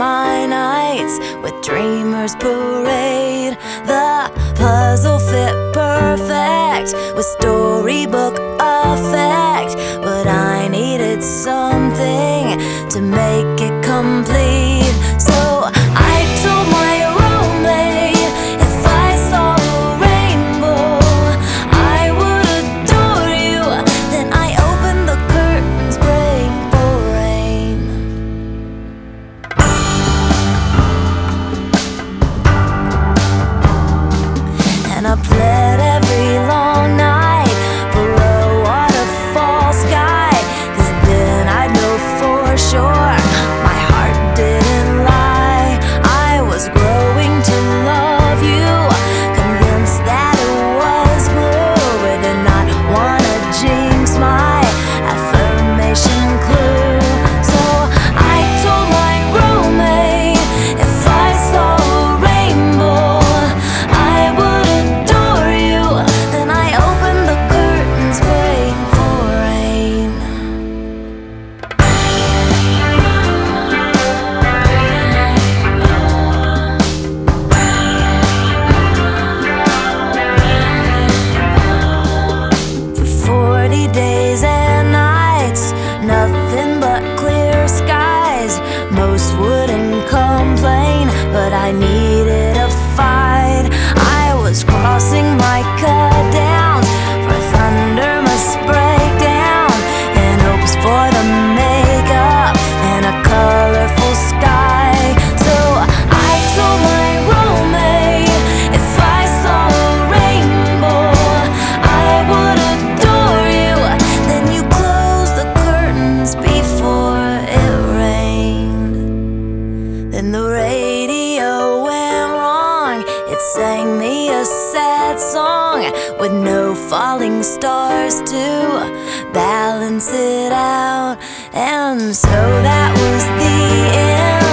my nights with dreamers parade. The puzzle fit perfect with storybook effect, but I needed something to make it complete. So I told my roommate if I saw a rainbow, I would adore you. Then I opened the curtains, praying for rain. And I pled every long night for a waterfall sky, 'cause then I'd know for sure my heart didn't lie. I was growing to love you, convinced that it was blue. I did not wanna jinx my affirmation clue. So I told my roommate if I saw a rainbow, I would adore you. Then I opened the curtains, praying for rain. For 40 days and nights, nothing but clear skies. Most wouldn't complain, but I needed a fight. I was crossing my cut-downs, for thunder must break down, in hopes for the makeup and a colorful sky. So I told my roommate if I saw a rainbow, I would adore you. Then you closed the curtains before it rained. Then the radio went wrong. It sang me a sad song with no falling stars to balance it out. And so that was the end.